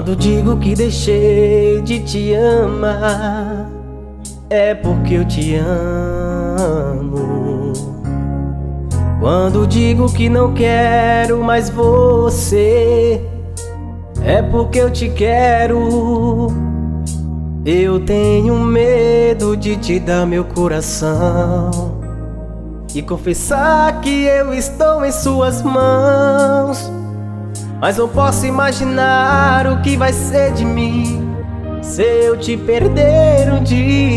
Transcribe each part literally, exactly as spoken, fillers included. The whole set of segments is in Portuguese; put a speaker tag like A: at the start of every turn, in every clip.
A: Quando digo que deixei de te amar, é porque eu te amo. Quando digo que não quero mais você, é porque eu te quero. Eu tenho medo de te dar meu coração e confessar que eu estou em suas mãos. Mas não posso imaginar o que vai ser de mim se eu te perder um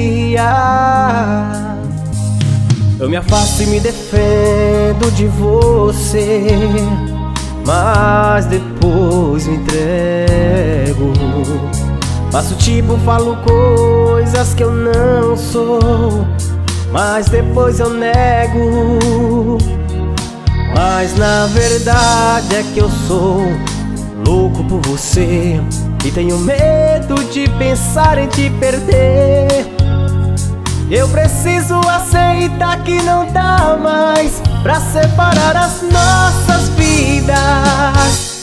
A: dia. Eu me afasto e me defendo de você, mas depois me entrego. Faço tipo, falo coisas que eu não sou, mas depois eu nego. Mas na verdade é que eu sou louco por você e tenho medo de pensar em te perder. Eu preciso aceitar que não dá mais pra separar as nossas vidas.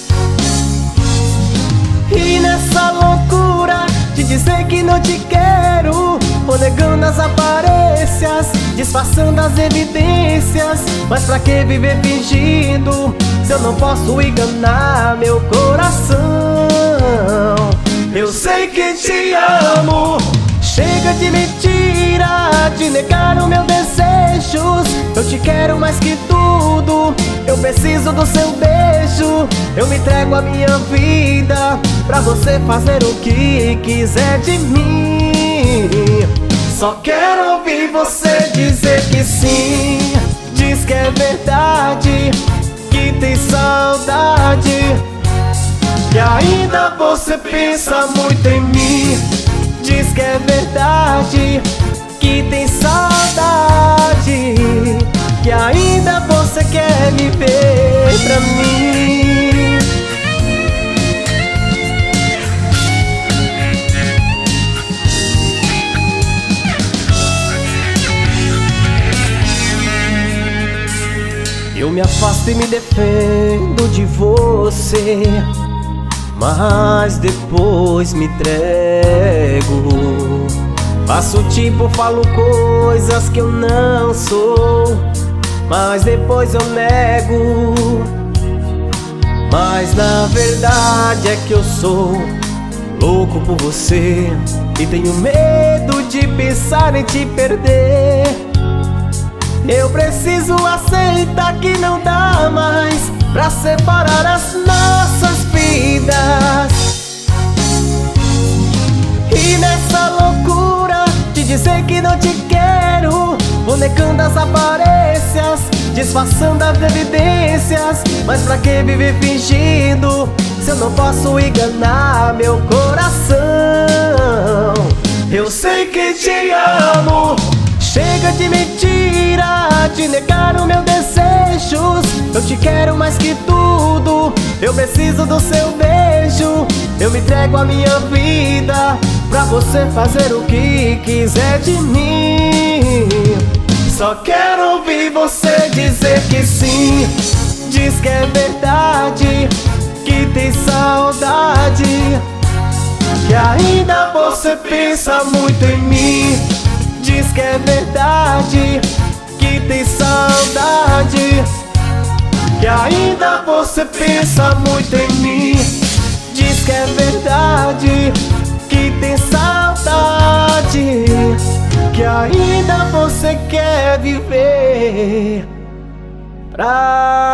A: E nessa loucura de dizer que não te quero, vou negando as aparências, disfarçando as evidências. Mas pra que viver fingindo se eu não posso enganar meu coração? Eu sei que te amo, chega de mentira, de negar os meus desejos. Eu te quero mais que tudo, eu preciso do seu beijo. Eu me entrego a minha vida pra você fazer o que quiser de mim. Só quero ouvir você dizer que sim. Diz que é verdade, que tem saudade, que ainda você pensa muito em mim. Diz que é verdade, que tem saudade, que ainda você quer me ver pra mim. Eu me afasto e me defendo de você, mas depois me entrego. Faço tipo, falo coisas que eu não sou, mas depois eu nego. Mas na verdade é que eu sou louco por você e tenho medo de pensar em te perder. Eu preciso aceitar que não dá mais pra separar as nossas vidas. E nessa loucura de dizer que não te quero, vou negando as aparências, disfarçando as evidências. Mas pra que viver fingindo se eu não posso enganar meu coração? Eu sei que te amo, chega de mentira, de negar os meus desejos. Eu te quero mais que tudo, eu preciso do seu beijo. Eu me entrego a minha vida pra você fazer o que quiser de mim. Só quero ouvir você dizer que sim. Diz que é verdade, que tem saudade, que ainda você pensa muito em mim. Diz que é verdade, que tem saudade, que ainda você pensa muito em mim. Diz que é verdade, que tem saudade, que ainda você quer viver pra